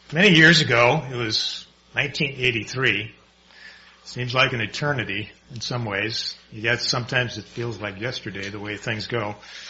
Many years ago, it was 1983. Seems like an eternity in some ways. Yet sometimes it feels like yesterday the way things go.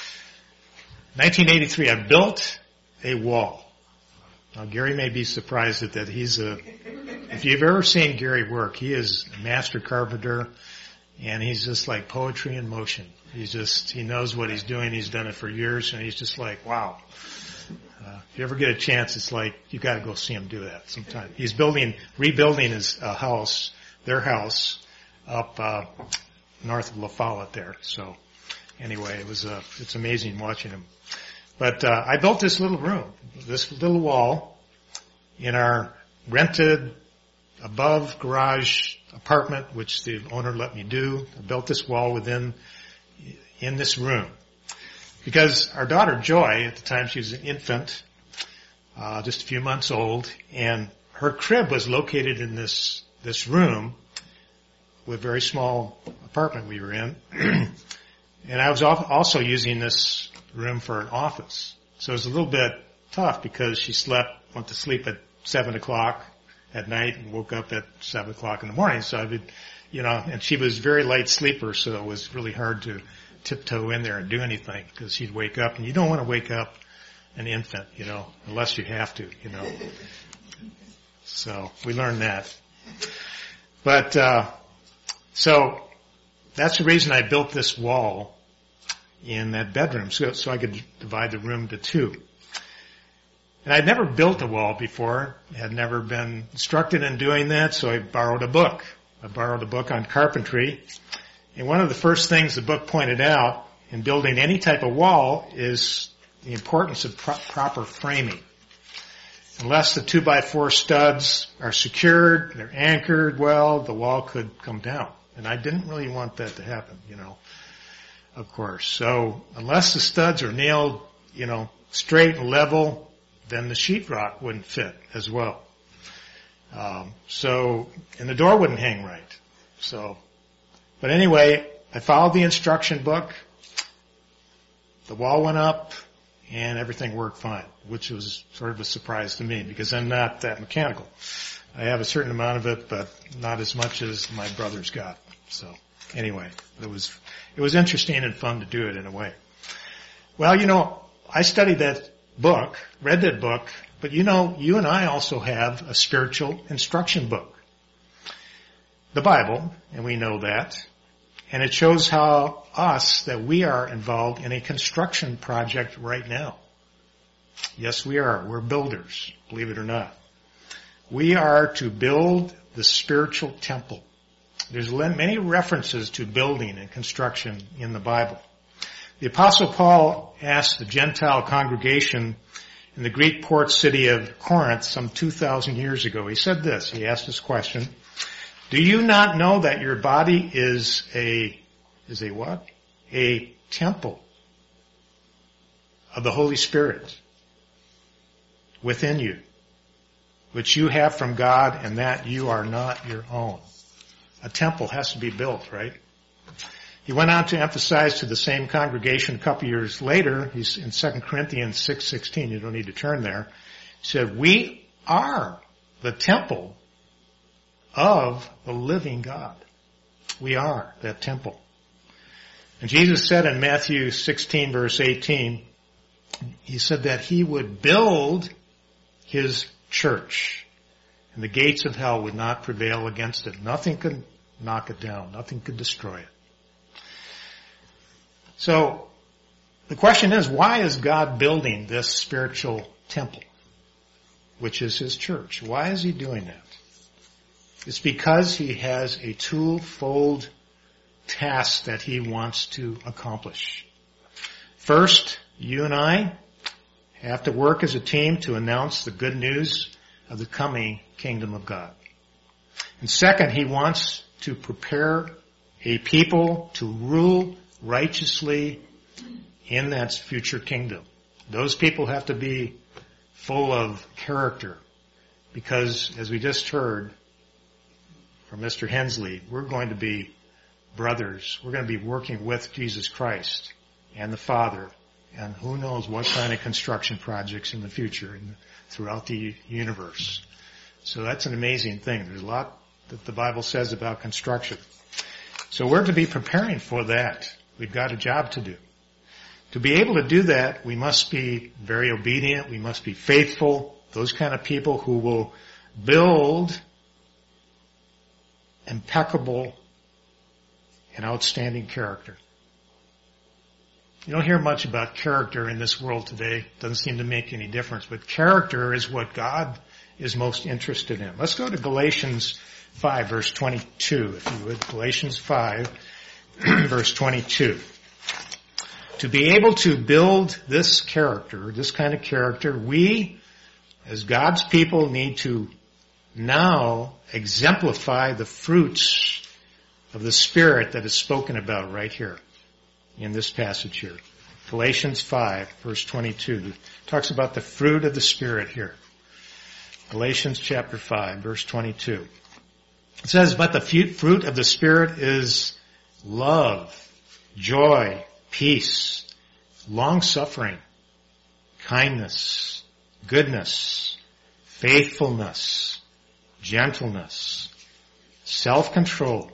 1983, I built a wall. Now Gary may be surprised at that. If you've ever seen Gary work, he is a master carpenter and he's just like poetry in motion. He knows what he's doing. He's done it for years and he's just like, wow. If you ever get a chance, it's like you got to go see him do that sometime. He's rebuilding his house, their house, up north of La Follette there. So anyway, it's amazing watching him. But I built this little room, this little wall, in our rented above garage apartment, which the owner let me do. I built this wall in this room. Because our daughter Joy, at the time she was an infant, just a few months old, and her crib was located in this room with a very small apartment we were in. And I was also using this room for an office. So it was a little bit tough because she went to sleep at 7 o'clock at night and woke up at 7 o'clock in the morning. So and she was a very light sleeper, so it was really hard to tiptoe in there and do anything because she'd wake up, and you don't want to wake up an infant, unless you have to, So we learned that. But, so that's the reason I built this wall in that bedroom, so I could divide the room to two. And I'd never built a wall before, had never been instructed in doing that, so I borrowed a book. I borrowed a book on carpentry. And one of the first things the book pointed out in building any type of wall is the importance of proper framing. Unless the 2x4 studs are secured, they're anchored well, the wall could come down. And I didn't really want that to happen, of course. So unless the studs are nailed, straight and level, then the sheetrock wouldn't fit as well. And the door wouldn't hang right. But anyway, I followed the instruction book. The wall went up and everything worked fine, which was sort of a surprise to me because I'm not that mechanical. I have a certain amount of it, but not as much as my brother's got. So anyway, it was interesting and fun to do it in a way. Well, I studied that book, read that book, but you and I also have a spiritual instruction book. The Bible, and we know that, and it shows that we are involved in a construction project right now. Yes, we are. We're builders, believe it or not. We are to build the spiritual temple. There's many references to building and construction in the Bible. The Apostle Paul asked the Gentile congregation in the Greek port city of Corinth some 2,000 years ago. He said this. He asked this question. Do you not know that your body is a what? A temple of the Holy Spirit within you, which you have from God, and that you are not your own. A temple has to be built, right? He went on to emphasize to the same congregation a couple years later, he's in 2 Corinthians 6:16, you don't need to turn there, he said, we are the temple of the living God. We are that temple. And Jesus said in Matthew 16 verse 18, he said that he would build his church and the gates of hell would not prevail against it. Nothing could knock it down. Nothing could destroy it. So the question is, why is God building this spiritual temple, which is his church? Why is he doing that? It's because he has a twofold task that he wants to accomplish. First, you and I have to work as a team to announce the good news of the coming kingdom of God. And second, he wants to prepare a people to rule righteously in that future kingdom. Those people have to be full of character because, as we just heard from Mr. Hensley, we're going to be brothers. We're going to be working with Jesus Christ and the Father and who knows what kind of construction projects in the future throughout the universe. So that's an amazing thing. There's a lot that the Bible says about construction. So we're to be preparing for that. We've got a job to do. To be able to do that, we must be very obedient. We must be faithful. Those kind of people who will build impeccable and outstanding character. You don't hear much about character in this world today. Doesn't seem to make any difference. But character is what God is most interested in. Let's go to Galatians 5, verse 22, if you would. Galatians 5, verse 22. To be able to build this character, this kind of character, we, as God's people, need to now exemplify the fruits of the Spirit that is spoken about right here in this passage here. Galatians 5, verse 22, talks about the fruit of the Spirit here. Galatians chapter 5, verse 22. It says, but the fruit of the Spirit is love, joy, peace, long-suffering, kindness, goodness, faithfulness, gentleness, self-control.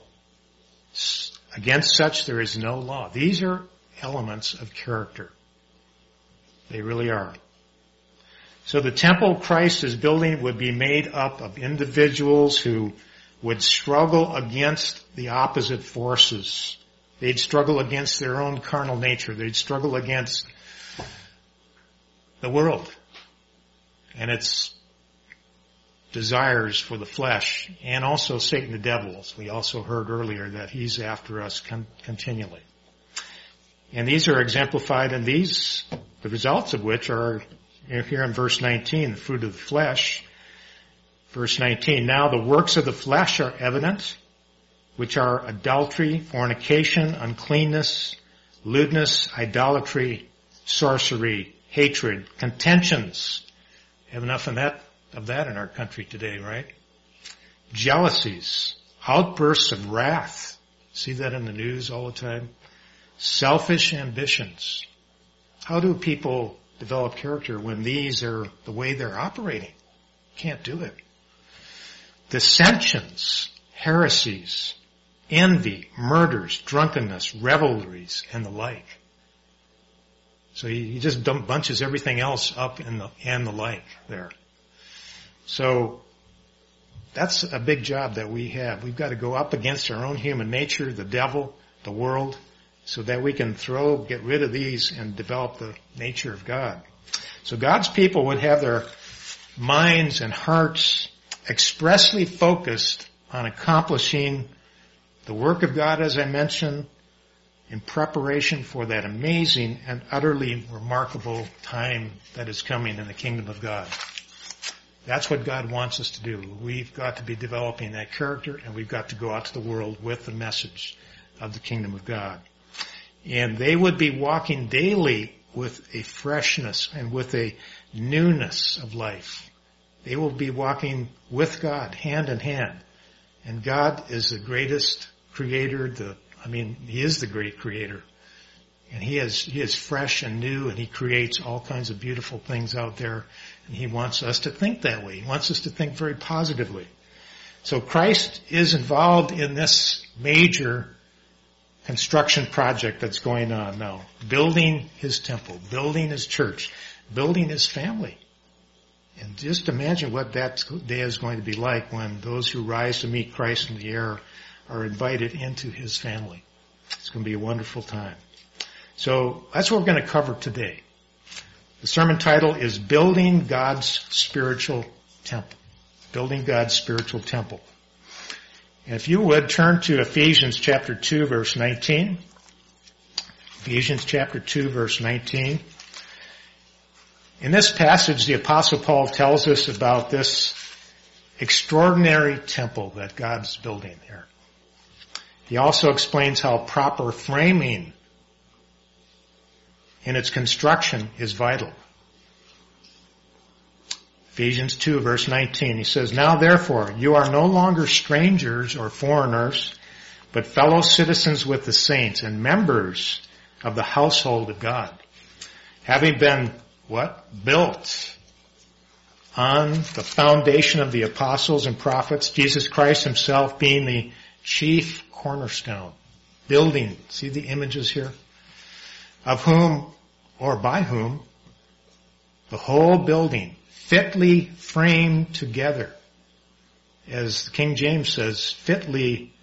Against such there is no law. These are elements of character. They really are. So the temple Christ is building would be made up of individuals who would struggle against the opposite forces. They'd struggle against their own carnal nature. They'd struggle against the world and its desires for the flesh, and also Satan the devil. As we also heard earlier that he's after us continually. And these are exemplified in these, the results of which are here in verse 19, the fruit of the flesh. Verse 19, now the works of the flesh are evident, which are adultery, fornication, uncleanness, lewdness, idolatry, sorcery, hatred, contentions. Have enough of that in our country today, right? Jealousies, outbursts of wrath. See that in the news all the time? Selfish ambitions. How do people develop character when these are the way they're operating? Can't do it. Dissensions, heresies, envy, murders, drunkenness, revelries, and the like. So he just bunches everything else up and the like there. So that's a big job that we have. We've got to go up against our own human nature, the devil, the world, so that we can get rid of these and develop the nature of God. So God's people would have their minds and hearts expressly focused on accomplishing the work of God, as I mentioned, in preparation for that amazing and utterly remarkable time that is coming in the kingdom of God. That's what God wants us to do. We've got to be developing that character, and we've got to go out to the world with the message of the kingdom of God. And they would be walking daily with a freshness and with a newness of life. They will be walking with God, hand in hand. And God is the greatest creator, He is the great creator. And He is fresh and new, and He creates all kinds of beautiful things out there. And He wants us to think that way. He wants us to think very positively. So Christ is involved in this major construction project that's going on now. Building His temple, building His church, building His family. And just imagine what that day is going to be like when those who rise to meet Christ in the air are invited into His family. It's going to be a wonderful time. So that's what we're going to cover today. The sermon title is Building God's Spiritual Temple. Building God's Spiritual Temple. And if you would turn to Ephesians chapter 2 verse 19. Ephesians chapter 2 verse 19. In this passage, the Apostle Paul tells us about this extraordinary temple that God's building here. He also explains how proper framing in its construction is vital. Ephesians 2 verse 19, he says, now therefore, you are no longer strangers or foreigners, but fellow citizens with the saints and members of the household of God, Having been, what? Built on the foundation of the apostles and prophets, Jesus Christ himself being the chief cornerstone. Building, see the images here? Of whom, or by whom, the whole building fitly framed together. As King James says, fitly,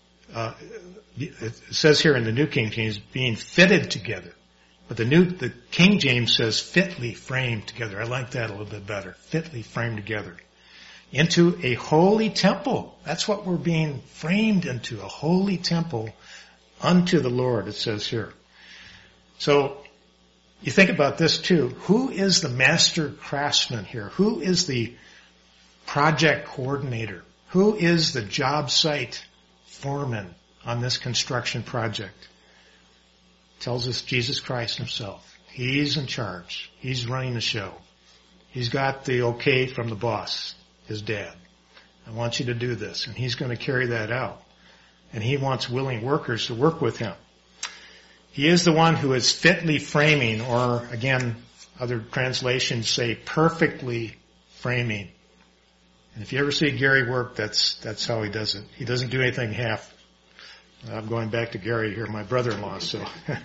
it says here in the New King James, being fitted together. But the King James says fitly framed together. I like that a little bit better. Fitly framed together. Into a holy temple. That's what we're being framed into, a holy temple unto the Lord, it says here. So, you think about this too. Who is the master craftsman here? Who is the project coordinator? Who is the job site foreman on this construction project? Tells us Jesus Christ himself. He's in charge. He's running the show. He's got the okay from the boss, his dad. I want you to do this. And he's going to carry that out. And he wants willing workers to work with him. He is the one who is fitly framing, or again, other translations say perfectly framing. And if you ever see Gary work, that's how he does it. He doesn't do anything half. I'm going back to Gary here, my brother-in-law, so.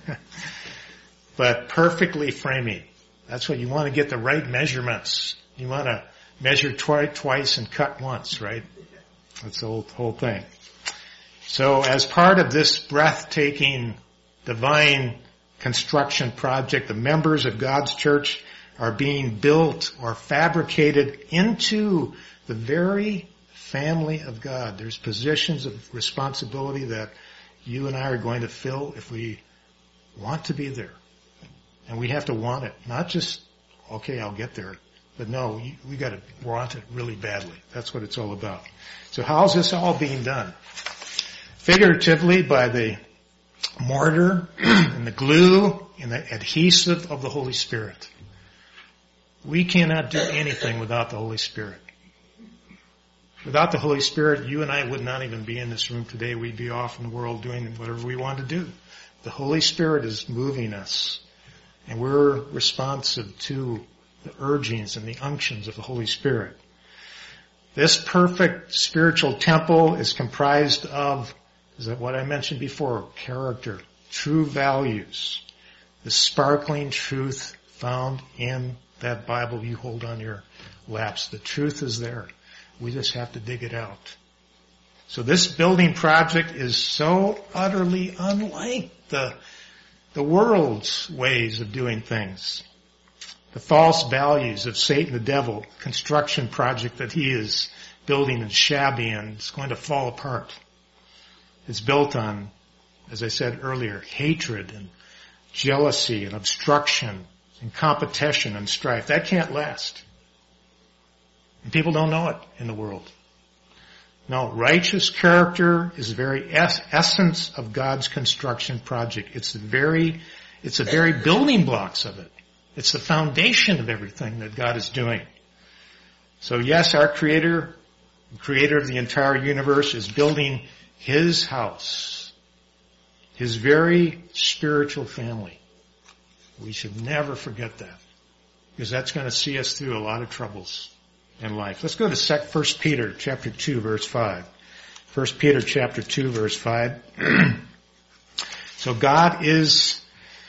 But perfectly framing. That's what you want to get the right measurements. You want to measure twice and cut once, right? That's the whole thing. So as part of this breathtaking divine construction project, the members of God's church are being built or fabricated into the very family of God. There's positions of responsibility that you and I are going to fill if we want to be there. And we have to want it. Not just, okay, I'll get there. But no, we got to want it really badly. That's what it's all about. So how's this all being done? Figuratively, by the mortar and the glue and the adhesive of the Holy Spirit. We cannot do anything without the Holy Spirit. Without the Holy Spirit, you and I would not even be in this room today. We'd be off in the world doing whatever we want to do. The Holy Spirit is moving us, and we're responsive to the urgings and the unctions of the Holy Spirit. This perfect spiritual temple is comprised of, is that what I mentioned before? Character, true values, the sparkling truth found in that Bible you hold on your laps. The truth is there. We just have to dig it out. So this building project is so utterly unlike the world's ways of doing things. The false values of Satan, the devil, construction project that he is building is shabby and it's going to fall apart. It's built on, as I said earlier, hatred and jealousy and obstruction and competition and strife. That can't last. And people don't know it in the world. No, righteous character is the very essence of God's construction project. It's the very building blocks of it. It's the foundation of everything that God is doing. So yes, our Creator, the Creator of the entire universe, is building His house, His very spiritual family. We should never forget that, because that's going to see us through a lot of troubles in life. Let's go to 1 Peter chapter 2, verse 5. 1 Peter chapter 2, verse 5. So God is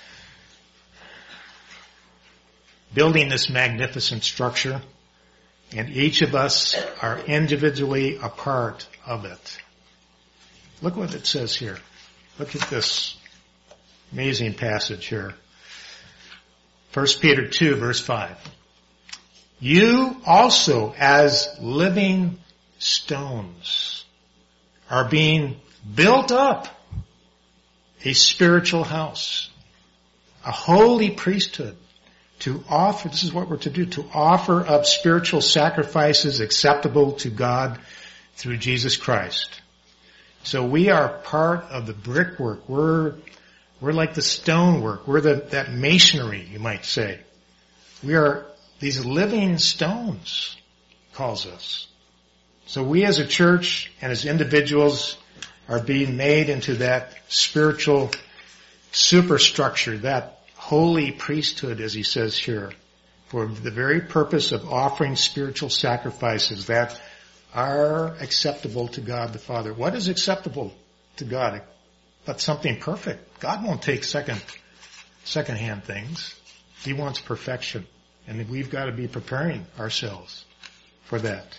building this magnificent structure, and each of us are individually a part of it. Look what it says here. Look at this amazing passage here. 1 Peter 2, verse 5. You also, as living stones, are being built up a spiritual house, a holy priesthood, to offer, this is what we're to do, to offer up spiritual sacrifices acceptable to God through Jesus Christ. So we are part of the brickwork. We're like the stonework. We're that masonry, you might say. We are these living stones, calls us. So we as a church and as individuals are being made into that spiritual superstructure, that holy priesthood, as he says here, for the very purpose of offering spiritual sacrifices that are acceptable to God the Father. What is acceptable to God? But something perfect. God won't take second-hand things. He wants perfection. And we've got to be preparing ourselves for that.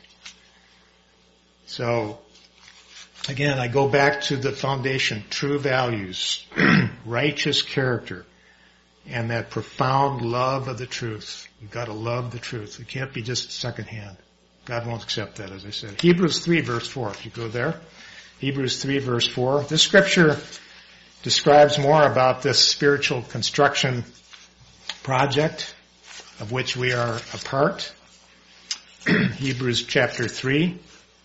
So, again, I go back to the foundation, true values, righteous character, and that profound love of the truth. You've got to love the truth. It can't be just secondhand. God won't accept that, as I said. Hebrews 3, verse 4, if you go there. Hebrews 3, verse 4. This scripture describes more about this spiritual construction project of which we are a part. Hebrews chapter 3,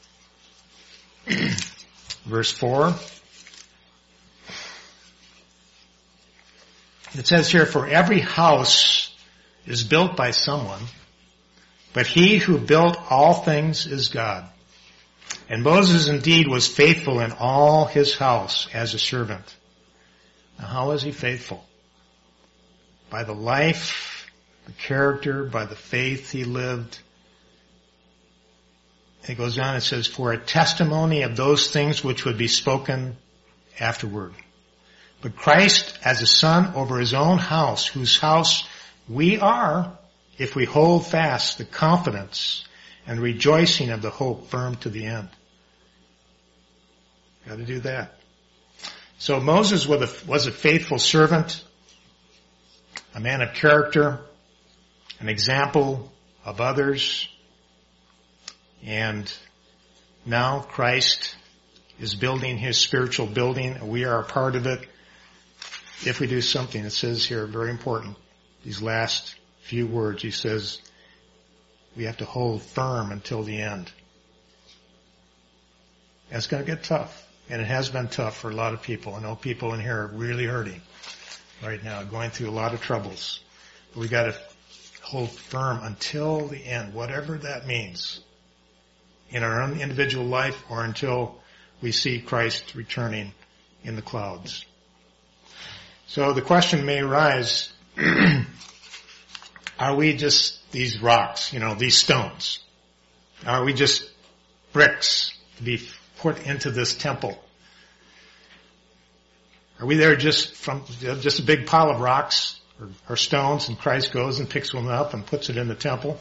verse 4. It says here, for every house is built by someone, but he who built all things is God. And Moses indeed was faithful in all his house as a servant. Now how was he faithful? By the life, the character, by the faith he lived. It goes on, it says, for a testimony of those things which would be spoken afterward. But Christ as a son over his own house, whose house we are, if we hold fast the confidence and rejoicing of the hope firm to the end. Got to do that. So Moses was a faithful servant, a man of character, an example of others, and now Christ is building his spiritual building. We are a part of it. If we do something, it says here, very important, these last few words, he says, we have to hold firm until the end. It's going to get tough. And it has been tough for a lot of people. I know people in here are really hurting right now, going through a lot of troubles. But we got to hold firm until the end, whatever that means, in our own individual life or until we see Christ returning in the clouds. So the question may arise, are we just these rocks, these stones? Are we just bricks to be put into this temple? Are we there just a big pile of rocks or stones, and Christ goes and picks one up and puts it in the temple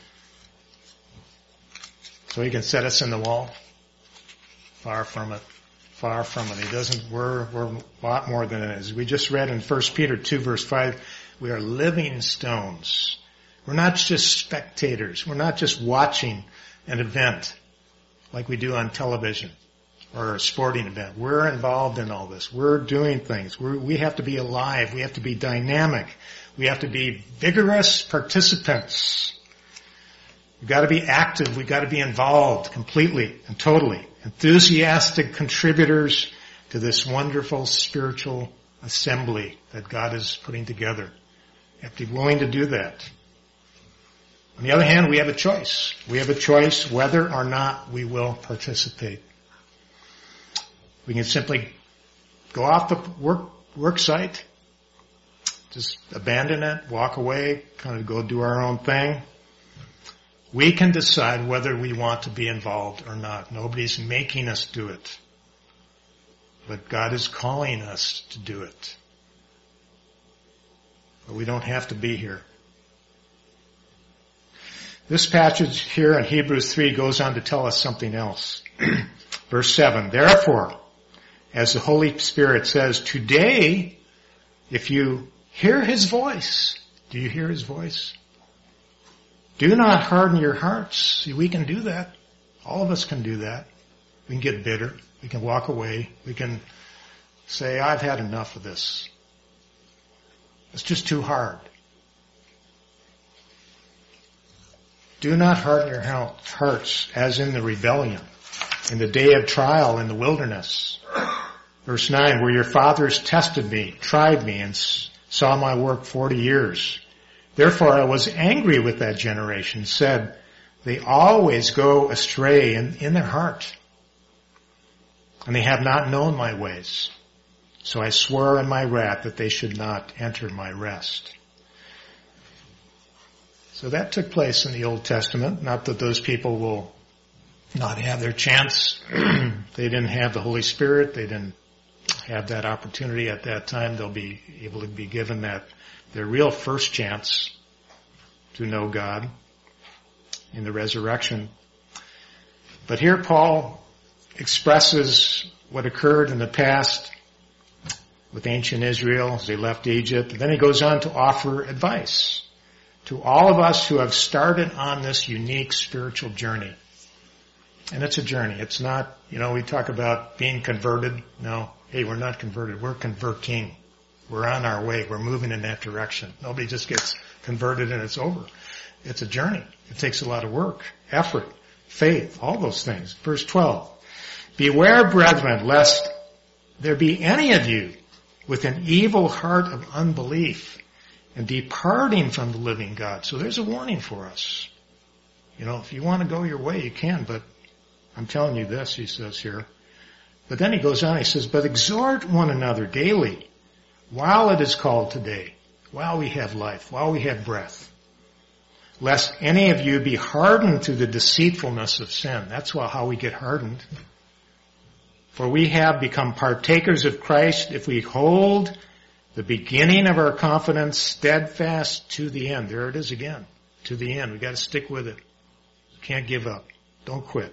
so he can set us in the wall? Far from it. Far from it. He doesn't, we're a lot more than it is. We just read in 1 Peter 2 verse 5, we are living stones. We're not just spectators. We're not just watching an event like we do on television or a sporting event. We're involved in all this. We're doing things. We have to be alive. We have to be dynamic. We have to be vigorous participants. We've got to be active. We've got to be involved completely and totally. Enthusiastic contributors to this wonderful spiritual assembly that God is putting together. You have to be willing to do that. On the other hand, we have a choice. We have a choice whether or not we will participate. We can simply go off the work site, just abandon it, walk away, kind of go do our own thing. We can decide whether we want to be involved or not. Nobody's making us do it. But God is calling us to do it. But we don't have to be here. This passage here in Hebrews 3 goes on to tell us something else. Verse 7, therefore, as the Holy Spirit says, today, if you hear his voice, do you hear his voice? Do not harden your hearts. See, we can do that. All of us can do that. We can get bitter. We can walk away. We can say, I've had enough of this. It's just too hard. Do not harden your hearts as in the rebellion, in the day of trial in the wilderness. Verse 9, where your fathers tested me, tried me, and saw my work 40 years. Therefore I was angry with that generation, said, they always go astray in their heart, and they have not known my ways. So I swore in my wrath that they should not enter my rest. So that took place in the Old Testament. Not that those people will not have their chance. They didn't have the Holy Spirit. They didn't have that opportunity at that time. They'll be able to be given their real first chance to know God in the resurrection. But here Paul expresses what occurred in the past with ancient Israel as they left Egypt. And then he goes on to offer advice to all of us who have started on this unique spiritual journey. And it's a journey. It's not, we talk about being converted. No, hey, we're not converted. We're converting. We're on our way. We're moving in that direction. Nobody just gets converted and it's over. It's a journey. It takes a lot of work, effort, faith, all those things. Verse 12. Beware, brethren, lest there be any of you with an evil heart of unbelief and departing from the living God. So there's a warning for us. If you want to go your way, you can, but I'm telling you this, he says here. But then he goes on, he says, but exhort one another daily while it is called today, while we have life, while we have breath, lest any of you be hardened to the deceitfulness of sin. That's how we get hardened. For we have become partakers of Christ if we hold the beginning of our confidence steadfast to the end. There it is again, to the end. We've got to stick with it. Can't give up. Don't quit.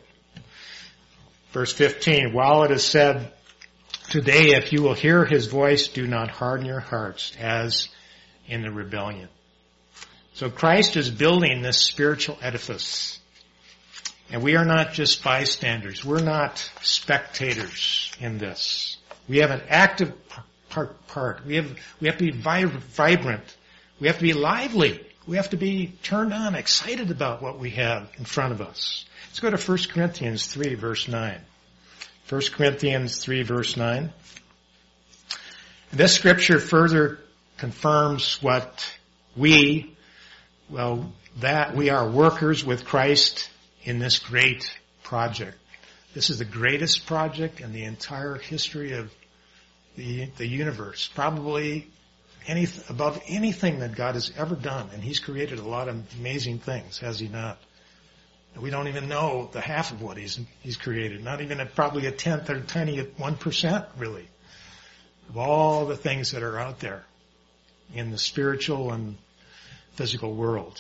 Verse 15, while it is said, today if you will hear his voice, do not harden your hearts as in the rebellion. So Christ is building this spiritual edifice. And we are not just bystanders. We're not spectators in this. We have an active part. We have to be vibrant. We have to be lively. We have to be turned on, excited about what we have in front of us. Let's go to 1 Corinthians 3, verse 9. 1 Corinthians 3, verse 9. This scripture further confirms what we are workers with Christ in this great project. This is the greatest project in the entire history of the universe. Probably above anything that God has ever done. And he's created a lot of amazing things, has he not? We don't even know the half of what he's created. Not even probably a tenth or tiny 1%, really, of all the things that are out there in the spiritual and physical world.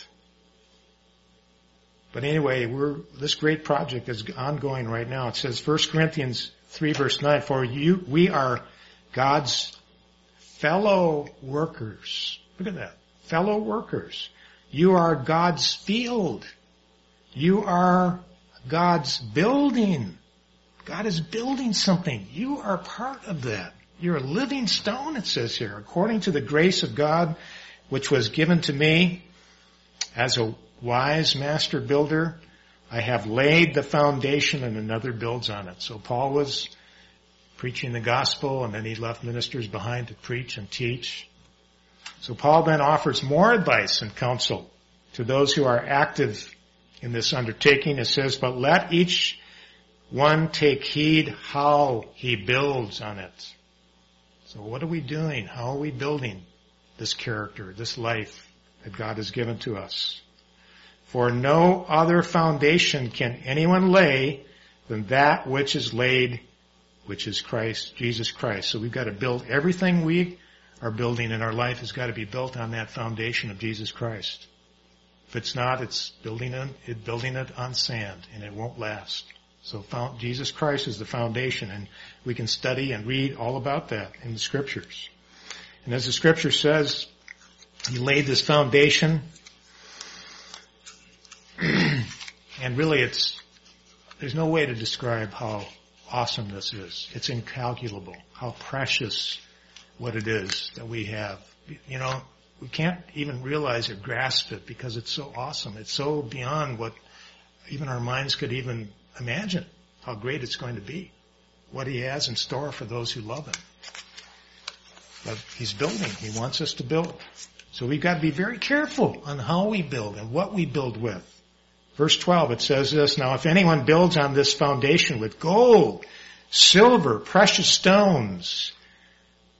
But anyway, this great project is ongoing right now. It says 1 Corinthians 3, verse 9, we are God's fellow workers. Look at that. Fellow workers. You are God's field. You are God's building. God is building something. You are part of that. You're a living stone, it says here, according to the grace of God, which was given to me as a wise master builder. I have laid the foundation and another builds on it. So Paul was preaching the gospel, and then he left ministers behind to preach and teach. So Paul then offers more advice and counsel to those who are active in this undertaking. It says, but let each one take heed how he builds on it. So what are we doing? How are we building this character, this life that God has given to us? For no other foundation can anyone lay than that which is laid, which is Christ, Jesus Christ. So we've got to build everything we are building in our life has got to be built on that foundation of Jesus Christ. If it's not, it's building it on sand, and it won't last. So Jesus Christ is the foundation, and we can study and read all about that in the Scriptures. And as the Scripture says, he laid this foundation, and really there's no way to describe how awesome this is. It's incalculable, how precious what it is that we have. We can't even realize or grasp it because it's so awesome. It's so beyond what even our minds could even imagine, how great it's going to be, what he has in store for those who love him. But he's building. He wants us to build. So we've got to be very careful on how we build and what we build with. Verse 12, it says this, now if anyone builds on this foundation with gold, silver, precious stones,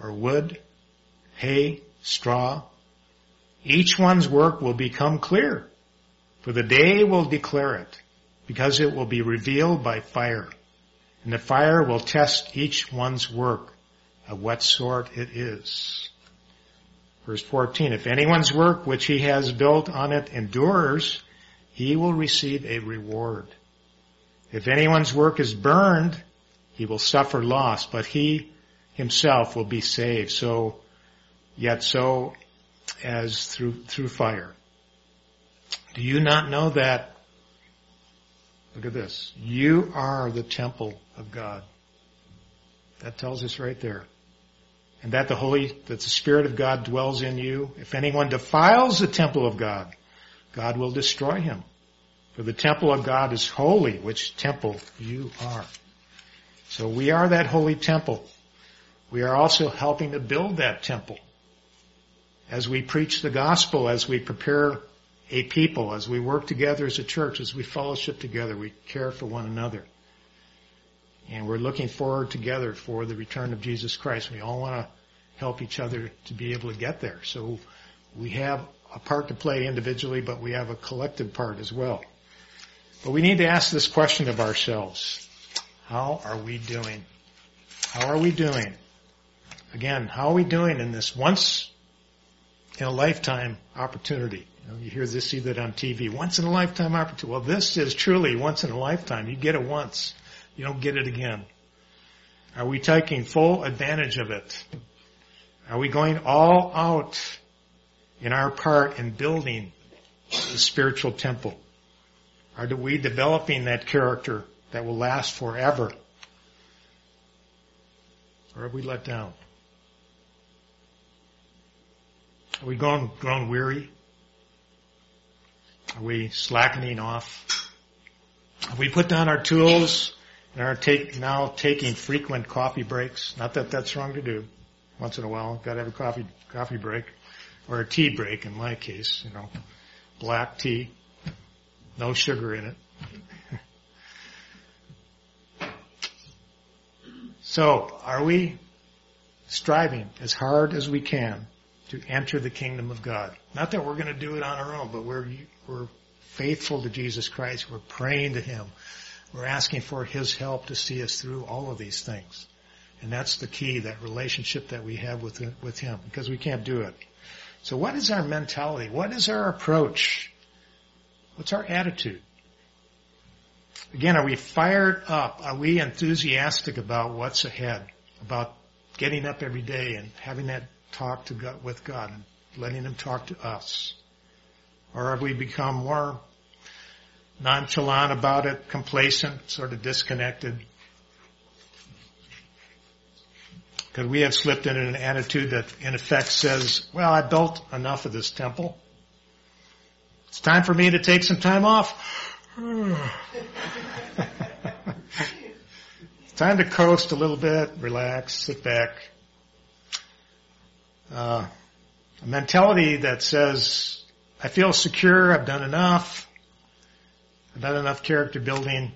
or wood, hay, straw. Each one's work will become clear, for the day will declare it, because it will be revealed by fire. And the fire will test each one's work of what sort it is. Verse 14, if anyone's work which he has built on it endures, he will receive a reward. If anyone's work is burned, he will suffer loss, but he himself will be saved. So as through fire. Do you not know that? Look at this. You are the temple of God. That tells us right there. And that the Spirit of God dwells in you. If anyone defiles the temple of God, God will destroy him. For the temple of God is holy, which temple you are. So we are that holy temple. We are also helping to build that temple. As we preach the gospel, as we prepare a people, as we work together as a church, as we fellowship together, we care for one another. And we're looking forward together for the return of Jesus Christ. We all want to help each other to be able to get there. So we have a part to play individually, but we have a collective part as well. But we need to ask this question of ourselves. How are we doing? How are we doing? Again, how are we doing in this once in a lifetime opportunity? You hear this, see that on TV. Once in a lifetime opportunity. Well, this is truly once in a lifetime. You get it once. You don't get it again. Are we taking full advantage of it? Are we going all out in our part in building the spiritual temple? Are we developing that character that will last forever? Or have we let down? Are we grown weary? Are we slackening off? Have we put down our tools and are now taking frequent coffee breaks? Not that that's wrong to do. Once in a while, got to have a coffee break, or a tea break in my case. Black tea, no sugar in it. So, are we striving as hard as we can to enter the kingdom of God? Not that we're going to do it on our own, but we're faithful to Jesus Christ. We're praying to Him. We're asking for His help to see us through all of these things. And that's the key, that relationship that we have with Him, because we can't do it. So what is our mentality? What is our approach? What's our attitude? Again, are we fired up? Are we enthusiastic about what's ahead? About getting up every day and having that talk with God and letting Him talk to us? Or have we become more nonchalant about it, complacent, sort of disconnected? Could we have slipped into an attitude that in effect says, well, I built enough of this temple. It's time for me to take some time off. It's time to coast a little bit, relax, sit back. A mentality that says, I feel secure, I've done enough character building.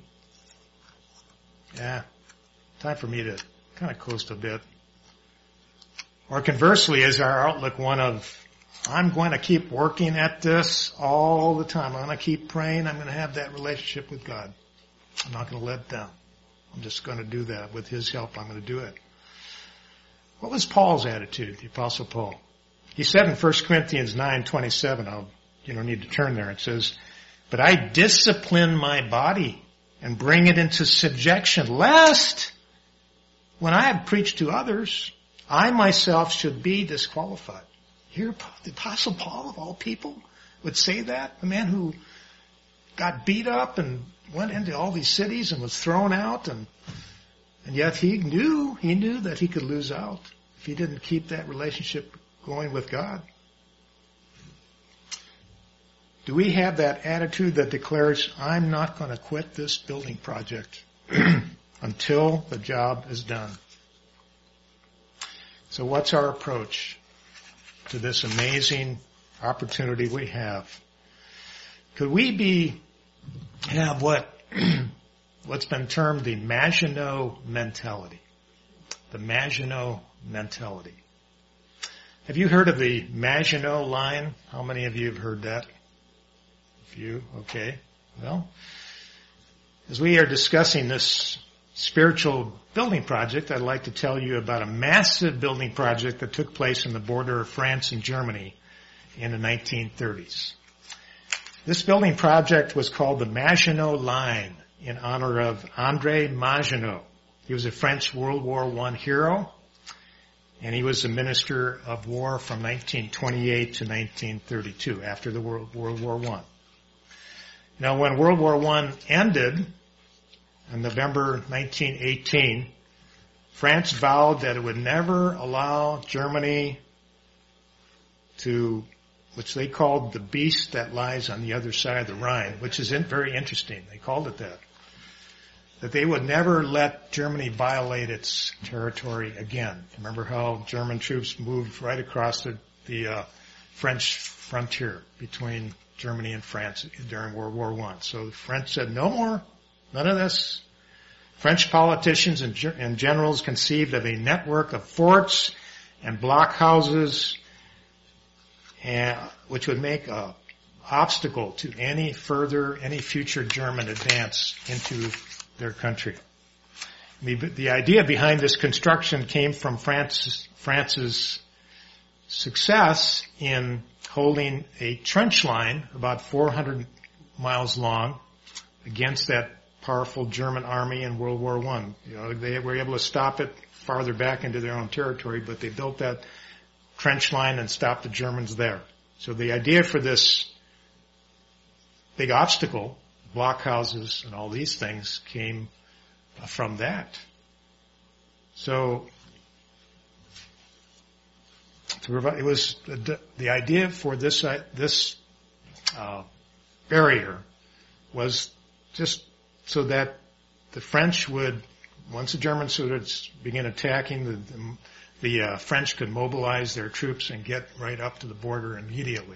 Yeah, time for me to kind of coast a bit. Or conversely, is our outlook one of, I'm going to keep working at this all the time. I'm going to keep praying. I'm going to have that relationship with God. I'm not going to let down. I'm just going to do that. With His help, I'm going to do it. What was Paul's attitude, the Apostle Paul? He said in 1 Corinthians 9:27, you don't need to turn there, it says, but I discipline my body and bring it into subjection, lest when I have preached to others, I myself should be disqualified. Here, the Apostle Paul, of all people, would say that. The man who got beat up and went into all these cities and was thrown out, and yet he knew that he could lose out if he didn't keep that relationship going with God. Do we have that attitude that declares, I'm not going to quit this building project until the job is done? So what's our approach to this amazing opportunity we have? Could we have what's been termed the Maginot mentality? The Maginot mentality. Have you heard of the Maginot Line? How many of you have heard that? A few, okay. Well, as we are discussing this spiritual building project, I'd like to tell you about a massive building project that took place on the border of France and Germany in the 1930s. This building project was called the Maginot Line in honor of André Maginot. He was a French World War I hero, and he was the Minister of War from 1928 to 1932, after the World War I. Now, when World War I ended, in November 1918, France vowed that it would never allow Germany to, which they called the beast that lies on the other side of the Rhine, which is very interesting. They called it that. That they would never let Germany violate its territory again. Remember how German troops moved right across the French frontier between Germany and France during World War I. So the French said, no more, none of this. French politicians and generals conceived of a network of forts and blockhouses, which would make an obstacle to any future German advance into their country. The idea behind this construction came from France's success in holding a trench line about 400 miles long against that powerful German army in World War I. They were able to stop it farther back into their own territory, but they built that trench line and stopped the Germans there. So the idea for this big obstacle, blockhouses and all these things, came from that. So it was the idea for this barrier was just so that the French would, once the Germans would begin attacking, the French could mobilize their troops and get right up to the border immediately,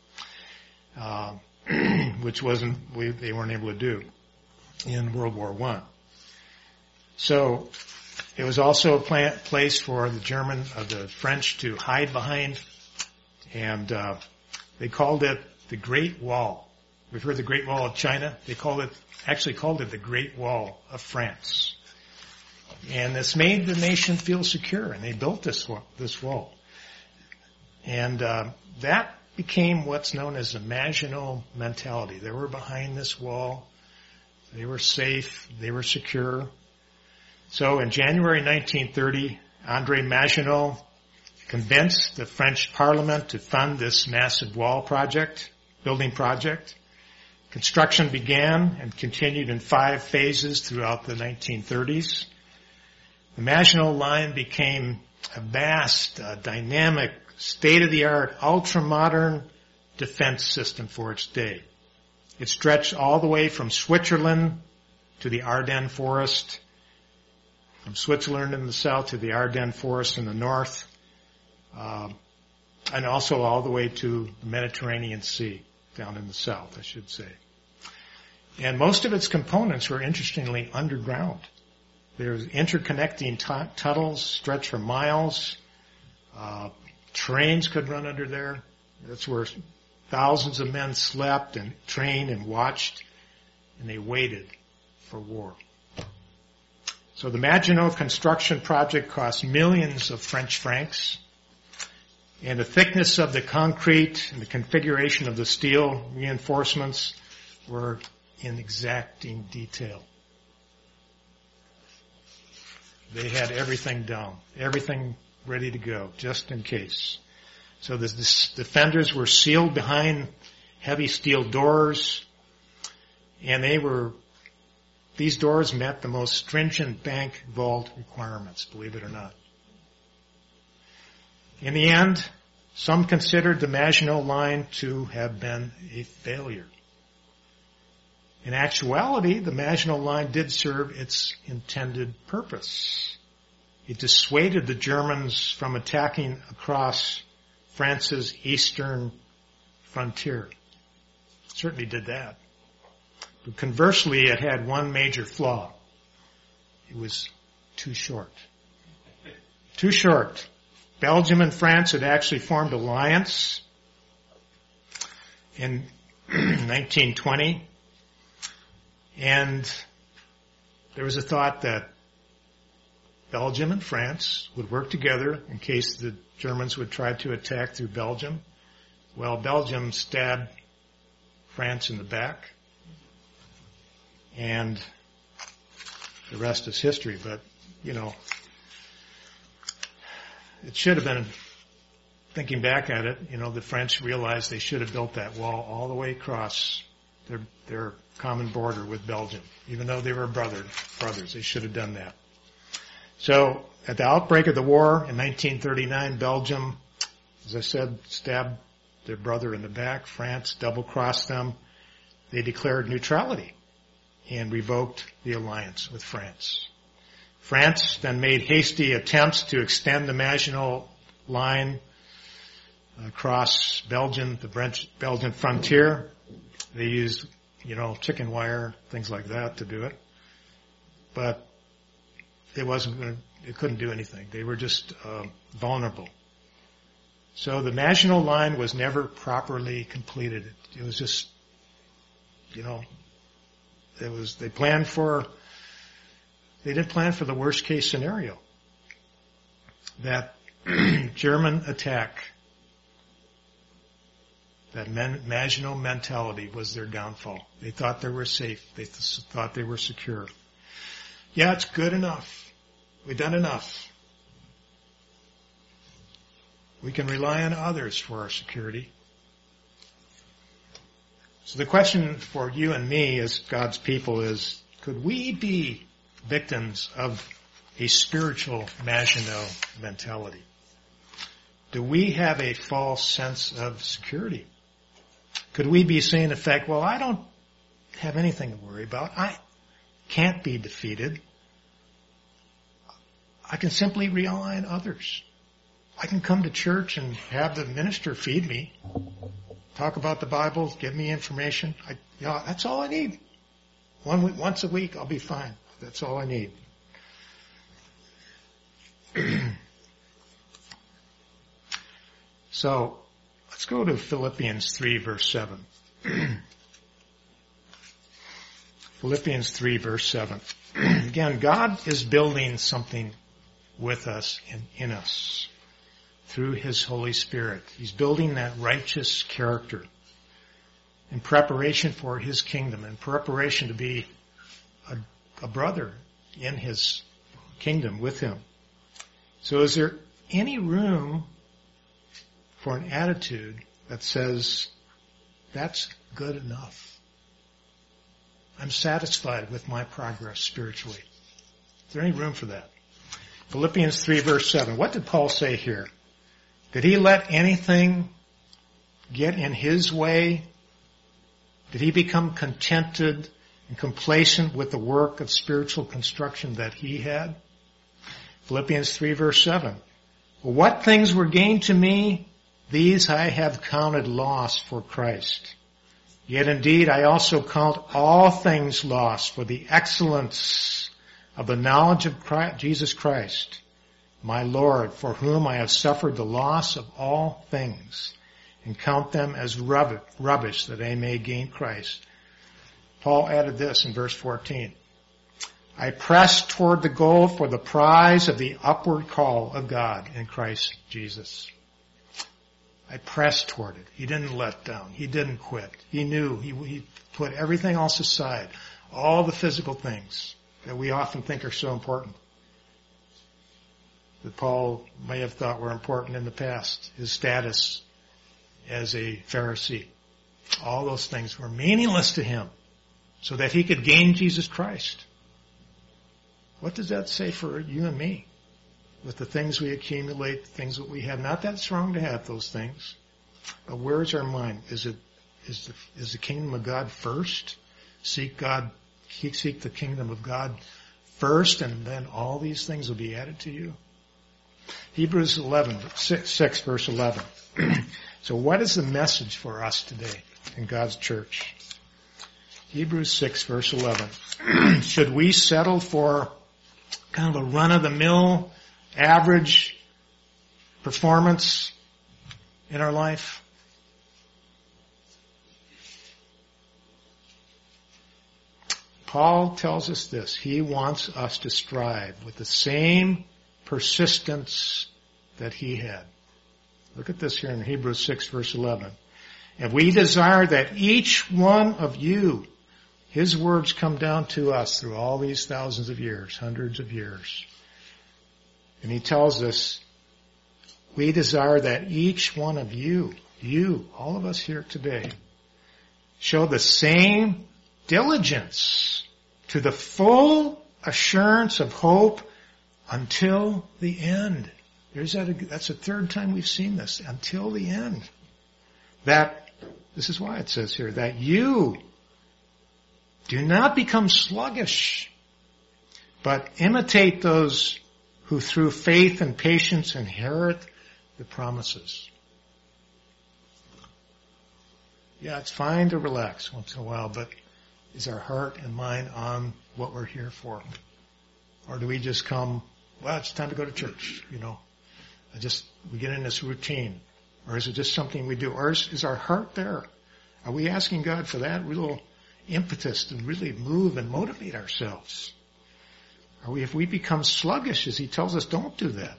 which they weren't able to do in World War I. So it was also a place for the French to hide behind, and they called it the Great Wall. We've heard the Great Wall of China. They actually called it the Great Wall of France. And this made the nation feel secure, and they built this wall. And that became what's known as the Maginot mentality. They were behind this wall. They were safe. They were secure. So in January 1930, André Maginot convinced the French Parliament to fund this massive building project. Construction began and continued in 5 phases throughout the 1930s. The Maginot Line became a vast, dynamic, state-of-the-art, ultra-modern defense system for its day. It stretched all the way from Switzerland to the Ardennes Forest, from Switzerland in the south to the Ardennes Forest in the north, and also all the way to the Mediterranean Sea, down in the south, I should say. And most of its components were interestingly underground. There's interconnecting tunnels stretched for miles. Trains could run under there. That's where thousands of men slept and trained and watched, and they waited for war. So the Maginot construction project cost millions of French francs, and the thickness of the concrete and the configuration of the steel reinforcements were in exacting detail. They had everything down, everything ready to go, just in case. So the defenders were sealed behind heavy steel doors, and these doors met the most stringent bank vault requirements, believe it or not. In the end, some considered the Maginot Line to have been a failure. In actuality, the Maginot Line did serve its intended purpose. It dissuaded the Germans from attacking across France's eastern frontier. It certainly did that. But conversely, it had one major flaw. It was too short. Too short. Belgium and France had actually formed an alliance in 1920, and there was a thought that Belgium and France would work together in case the Germans would try to attack through Belgium. Well, Belgium stabbed France in the back, and the rest is history. But, it should have been, thinking back at it, the French realized they should have built that wall all the way across their common border with Belgium. Even though they were brothers, they should have done that. So, at the outbreak of the war in 1939, Belgium, as I said, stabbed their brother in the back. France double-crossed them. They declared neutrality and revoked the alliance with France. France then made hasty attempts to extend the Maginot Line across Belgium, the Belgian frontier. They used, chicken wire, things like that to do it. But it couldn't do anything. They were just vulnerable. So the Maginot Line was never properly completed. It was just, they didn't plan for the worst case scenario. That German attack, that Maginot mentality was their downfall. They thought they were safe. They thought they were secure. Yeah, it's good enough. We've done enough. We can rely on others for our security. So the question for you and me as God's people is, could we be victims of a spiritual Maginot mentality? Do we have a false sense of security? Could we be saying, in effect, well, I don't have anything to worry about. I can't be defeated. I can simply rely on others. I can come to church and have the minister feed me, talk about the Bible, give me information. That's all I need. Once a week, I'll be fine. That's all I need. So, let's go to Philippians 3, verse 7. Philippians 3, verse 7. Again, God is building something with us and in us through His Holy Spirit. He's building that righteous character in preparation for His kingdom, in preparation to be a brother in His kingdom with Him. So is there any room for an attitude that says, that's good enough? I'm satisfied with my progress spiritually. Is there any room for that? Philippians 3 verse 7. What did Paul say here? Did he let anything get in his way? Did he become contented and complacent with the work of spiritual construction that he had? Philippians 3 verse 7. Well, what things were gained to me, these I have counted loss for Christ. Yet indeed I also count all things lost for the excellence of the knowledge of Jesus Christ, my Lord, for whom I have suffered the loss of all things, and count them as rubbish that I may gain Christ. Paul added this in verse 14. I press toward the goal for the prize of the upward call of God in Christ Jesus. I pressed toward it. He didn't let down. He didn't quit. He knew. He put everything else aside. All the physical things that we often think are so important, that Paul may have thought were important in the past. His status as a Pharisee. All those things were meaningless to him so that he could gain Jesus Christ. What does that say for you and me? With the things we accumulate, the things that we have. Not that it's wrong to have those things. But where is our mind? Is the kingdom of God first? Seek the kingdom of God first, and then all these things will be added to you. Hebrews 6 verse 11. So what is the message for us today in God's church? Hebrews 6 verse 11. Should we settle for kind of a run-of-the-mill average performance in our life? Paul tells us this. He wants us to strive with the same persistence that he had. Look at this here in Hebrews 6 verse 11. And we desire that each one of you, his words come down to us through all these thousands of years, hundreds of years. And he tells us, we desire that each one of you, all of us here today, show the same diligence to the full assurance of hope until the end. That's the third time we've seen this, until the end. This is why it says here, that you do not become sluggish, but imitate those who through faith and patience inherit the promises. Yeah, it's fine to relax once in a while, but is our heart and mind on what we're here for? Or do we just come, well, it's time to go to church, we get in this routine. Or is it just something we do? Or is our heart there? Are we asking God for that real impetus to really move and motivate ourselves? If we become sluggish, as he tells us, don't do that.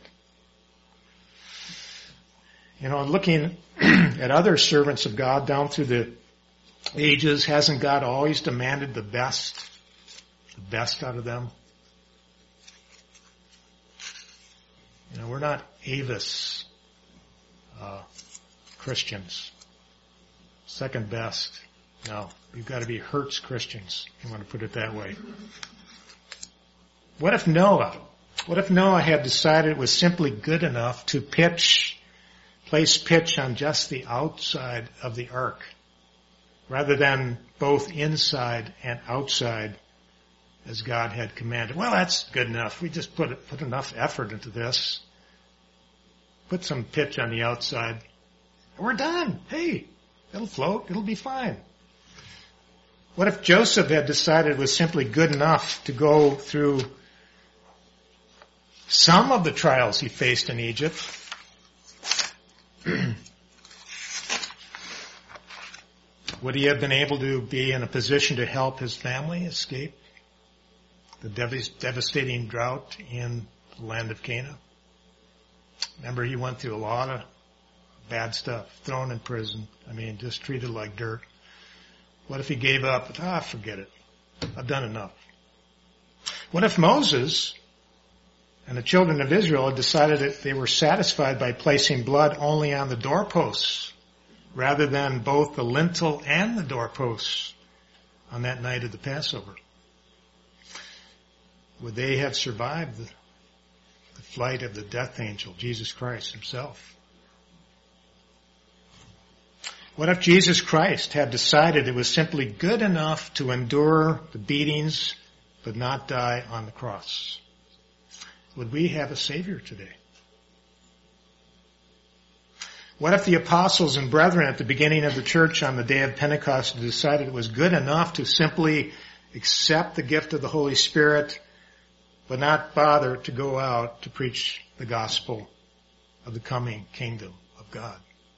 Looking at other servants of God down through the ages, hasn't God always demanded the best out of them? We're not Avis Christians. Second best. No, we've got to be Hertz Christians, if you want to put it that way. What if Noah had decided it was simply good enough to place pitch on just the outside of the ark, rather than both inside and outside as God had commanded? Well, that's good enough. We just put enough effort into this. Put some pitch on the outside. And we're done. Hey, it'll float. It'll be fine. What if Joseph had decided it was simply good enough to go through some of the trials he faced in Egypt? Would he have been able to be in a position to help his family escape the devastating drought in the land of Canaan? Remember, he went through a lot of bad stuff, thrown in prison. Just treated like dirt. What if he gave up? Forget it. I've done enough. What if Moses and the children of Israel had decided that they were satisfied by placing blood only on the doorposts, rather than both the lintel and the doorposts on that night of the Passover? Would they have survived the flight of the death angel, Jesus Christ himself? What if Jesus Christ had decided it was simply good enough to endure the beatings but not die on the cross? Would we have a Savior today? What if the apostles and brethren at the beginning of the church on the day of Pentecost decided it was good enough to simply accept the gift of the Holy Spirit but not bother to go out to preach the gospel of the coming kingdom of God?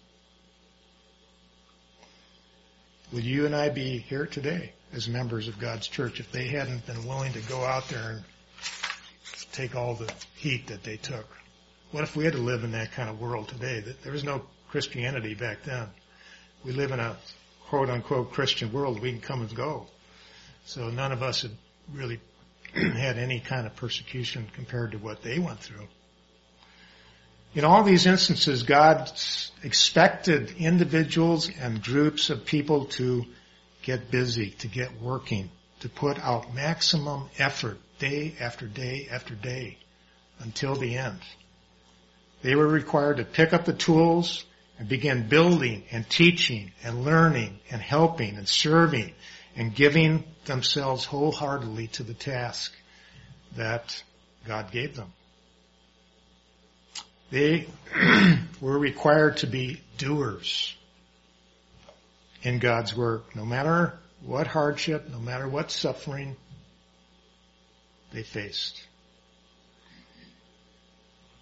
Would you and I be here today as members of God's church if they hadn't been willing to go out there and take all the heat that they took? What if we had to live in that kind of world today? There was no Christianity back then. We live in a quote-unquote Christian world. We can come and go. So none of us had really had any kind of persecution compared to what they went through. In all these instances, God expected individuals and groups of people to get busy, to get working, to put out maximum effort day after day after day until the end. They were required to pick up the tools and begin building and teaching and learning and helping and serving and giving themselves wholeheartedly to the task that God gave them. They were required to be doers in God's work, no matter what hardship, no matter what suffering they faced.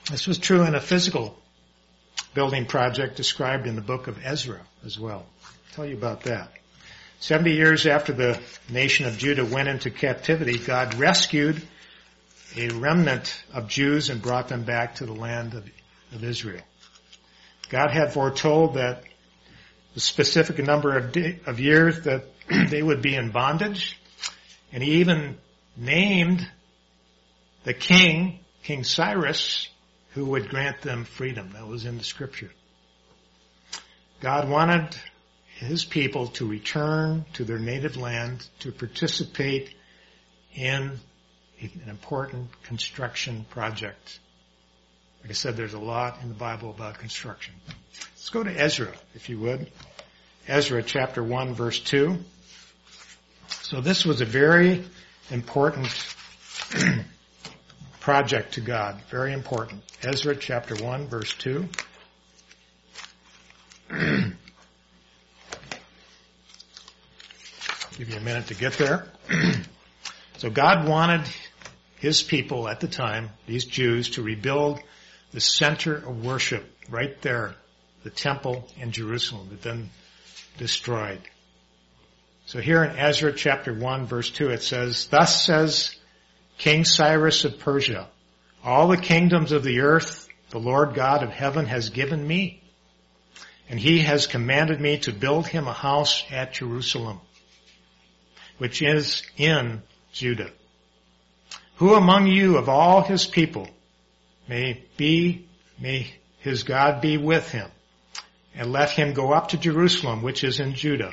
This was true in a physical building project described in the book of Ezra as well. I'll tell you about that. 70 years after the nation of Judah went into captivity, God rescued a remnant of Jews and brought them back to the land of Israel. God had foretold that the specific number of years that they would be in bondage, and he even named the king, King Cyrus, who would grant them freedom. That was in the scripture. God wanted his people to return to their native land to participate in an important construction project. Like I said, there's a lot in the Bible about construction. Let's go to Ezra, if you would. Ezra chapter 1, verse 2. So this was a very important project to God. Very important. Ezra chapter 1, verse 2. Give you a minute to get there. So God wanted his people at the time, these Jews, to rebuild the center of worship right there, the temple in Jerusalem, that then destroyed. So here in Ezra chapter 1, verse 2, it says, "Thus says King Cyrus of Persia, all the kingdoms of the earth the Lord God of heaven has given me, and he has commanded me to build him a house at Jerusalem, which is in Judah. Who among you of all his people may his God be with him, and let him go up to Jerusalem, which is in Judah,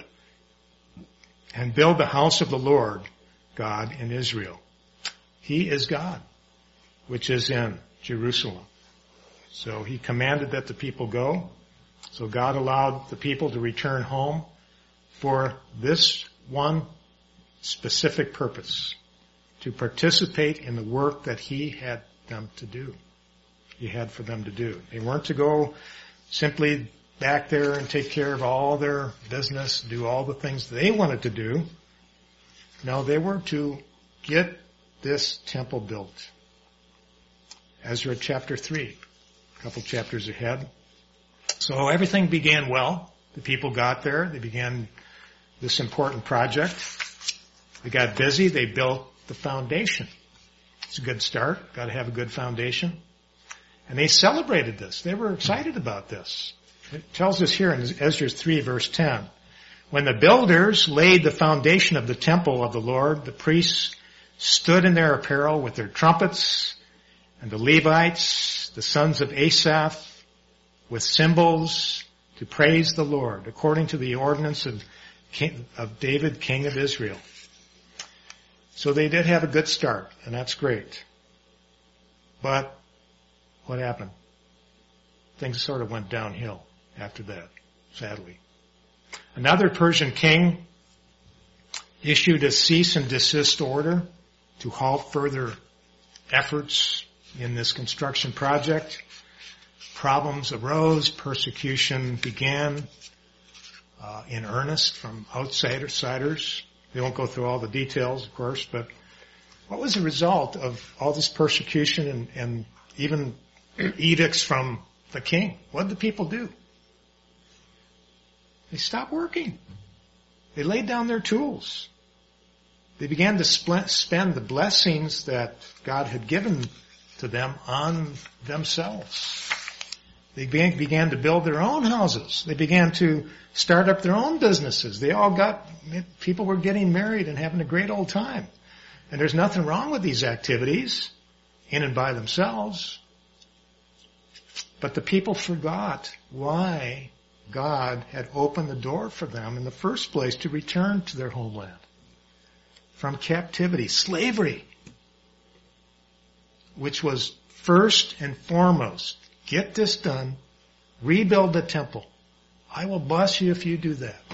and build the house of the Lord God in Israel. He is God, which is in Jerusalem." So he commanded that the people go. So God allowed the people to return home for this one specific purpose, to participate in the work that he had them to do. He had for them to do. They weren't to go simply back there and take care of all their business, do all the things they wanted to do. No, they were to get this temple built. Ezra chapter 3, a couple chapters ahead. So everything began well. The people got there. They began this important project. They got busy. They built the foundation. It's a good start. Got to have a good foundation. And they celebrated this. They were excited about this. It tells us here in Ezra 3, verse 10, "When the builders laid the foundation of the temple of the Lord, the priests stood in their apparel with their trumpets, and the Levites, the sons of Asaph, with cymbals to praise the Lord, according to the ordinance of David, king of Israel." So they did have a good start, and that's great. But what happened? Things sort of went downhill after that, sadly. Another Persian king issued a cease and desist order to halt further efforts in this construction project. Problems arose. Persecution began in earnest from outsiders. They won't go through all the details, of course, but what was the result of all this persecution and even edicts from the king? What did the people do? They stopped working. They laid down their tools. They began to spend the blessings that God had given to them on themselves. They began to build their own houses. They began to start up their own businesses. People were getting married and having a great old time. And there's nothing wrong with these activities in and by themselves. But the people forgot why God had opened the door for them in the first place to return to their homeland from captivity, slavery, which was first and foremost, get this done, rebuild the temple. I will bless you if you do that.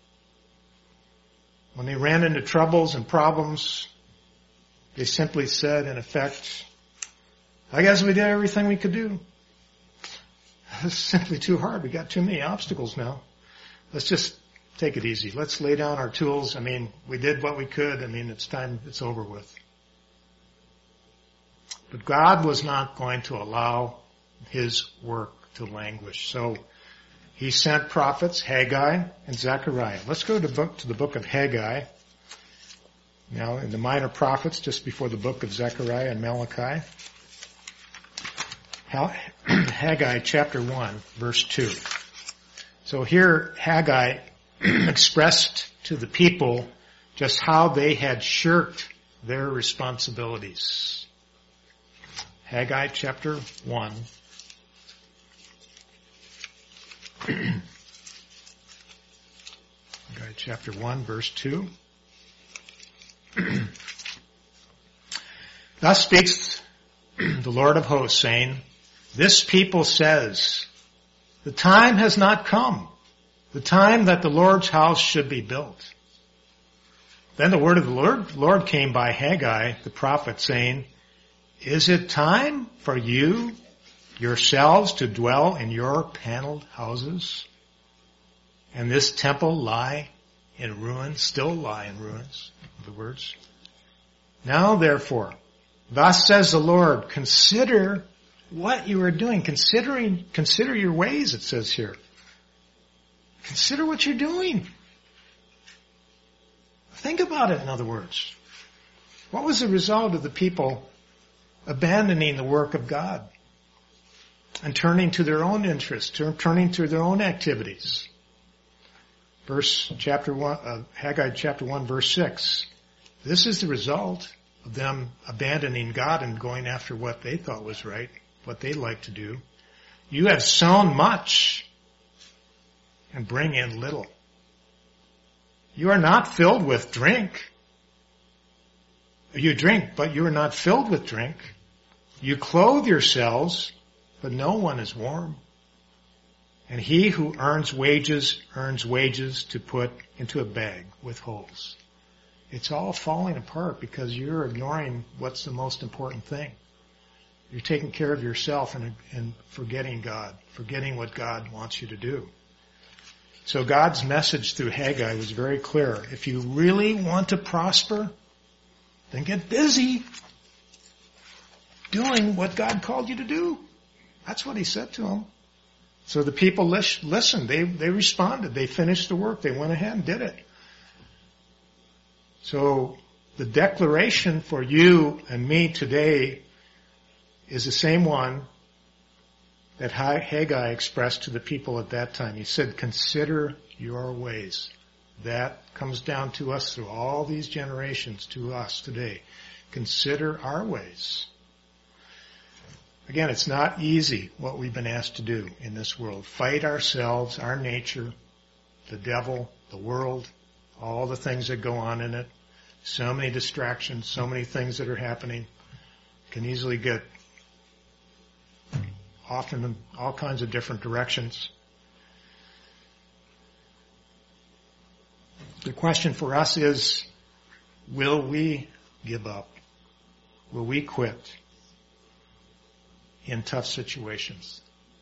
When they ran into troubles and problems, they simply said, in effect, I guess we did everything we could do. It's simply too hard. We got too many obstacles now. Let's just take it easy. Let's lay down our tools. We did what we could. It's time. It's over with. But God was not going to allow his work to languish. So he sent prophets, Haggai and Zechariah. Let's go to the book of Haggai. Now, in the minor prophets, just before the book of Zechariah and Malachi. Haggai chapter 1, verse 2. So here, Haggai expressed to the people just how they had shirked their responsibilities. Haggai chapter 1. Haggai chapter 1, verse 2. Thus speaks the Lord of hosts, saying, this people says, the time has not come, the time that the Lord's house should be built. Then the word of the Lord came by Haggai, the prophet, saying, is it time for you yourselves to dwell in your paneled houses, and this temple lie in ruins, still lie in ruins? The words. Now therefore, thus says the Lord, consider what you are doing. Consider your ways, it says here. Consider what you're doing. Think about it, in other words. What was the result of the people abandoning the work of God and turning to their own interests, turning to their own activities? Haggai chapter 1, verse 6. This is the result of them abandoning God and going after what they thought was right, what they liked to do. You have sown much and bring in little. You are not filled with drink. You drink, but you are not filled with drink. You clothe yourselves, but no one is warm. And he who earns wages to put into a bag with holes. It's all falling apart because you're ignoring what's the most important thing. You're taking care of yourself and forgetting God, forgetting what God wants you to do. So God's message through Haggai was very clear. If you really want to prosper, then get busy doing what God called you to do. That's what he said to them. So the people listened. They responded. They finished the work. They went ahead and did it. So the declaration for you and me today is the same one that Haggai expressed to the people at that time. He said, consider your ways. That comes down to us through all these generations, to us today. Consider our ways. Again, it's not easy what we've been asked to do in this world. Fight ourselves, our nature, the devil, the world, all the things that go on in it. So many distractions, so many things that are happening. Can easily get off in all kinds of different directions. The question for us is, will we give up? Will we quit in tough situations?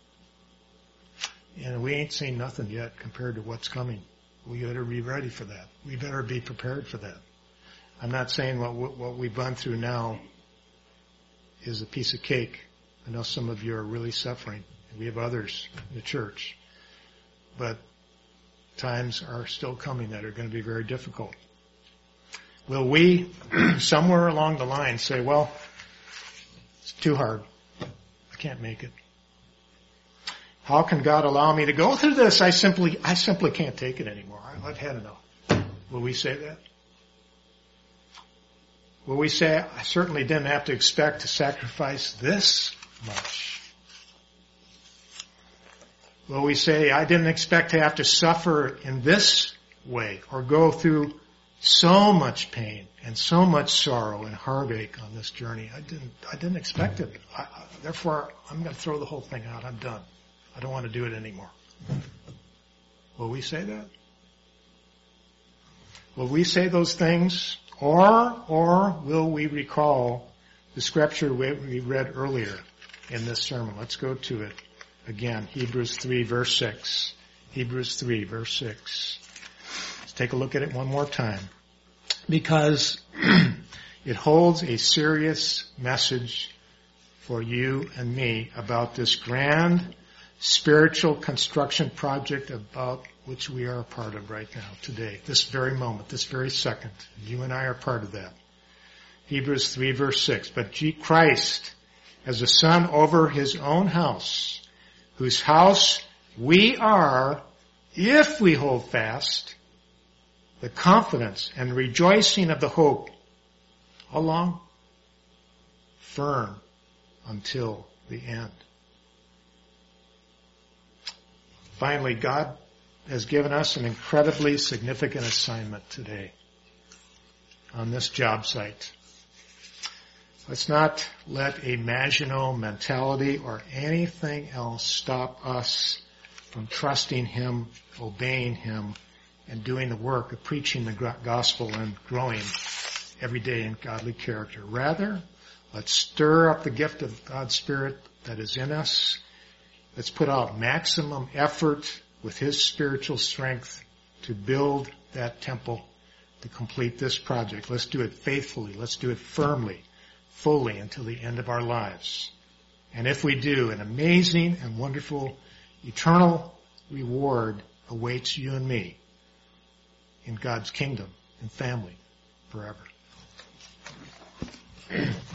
And we ain't seen nothing yet compared to what's coming. We better be ready for that. We better be prepared for that. I'm not saying what we've gone through now is a piece of cake. I know some of you are really suffering. We have others in the church. But times are still coming that are going to be very difficult. Will we, somewhere along the line, say, well, it's too hard. I can't make it. How can God allow me to go through this? I simply can't take it anymore. I've had enough. Will we say that? Will we say, I certainly didn't have to expect to sacrifice this much? Will we say, I didn't expect to have to suffer in this way or go through so much pain and so much sorrow and heartache on this journey? I didn't expect it. Therefore, I'm going to throw the whole thing out. I'm done. I don't want to do it anymore. Will we say that? Will we say those things? Or will we recall the scripture we read earlier in this sermon? Let's go to it again. Hebrews 3, verse 6. Hebrews 3, verse 6. Let's take a look at it one more time. Because it holds a serious message for you and me about this grand spiritual construction project about which we are a part of right now, today, this very moment, this very second. You and I are part of that. Hebrews 3 verse 6. But Christ, as a son over his own house, whose house we are, if we hold fast the confidence and rejoicing of the hope. How long? Firm until the end. Finally, God has given us an incredibly significant assignment today on this job site. Let's not let a Maginot mentality or anything else stop us from trusting Him, obeying Him, and doing the work of preaching the gospel and growing every day in godly character. Rather, let's stir up the gift of God's Spirit that is in us. Let's put out maximum effort with His spiritual strength to build that temple, to complete this project. Let's do it faithfully. Let's do it firmly, fully until the end of our lives. And if we do, an amazing and wonderful eternal reward awaits you and me in God's kingdom and family forever.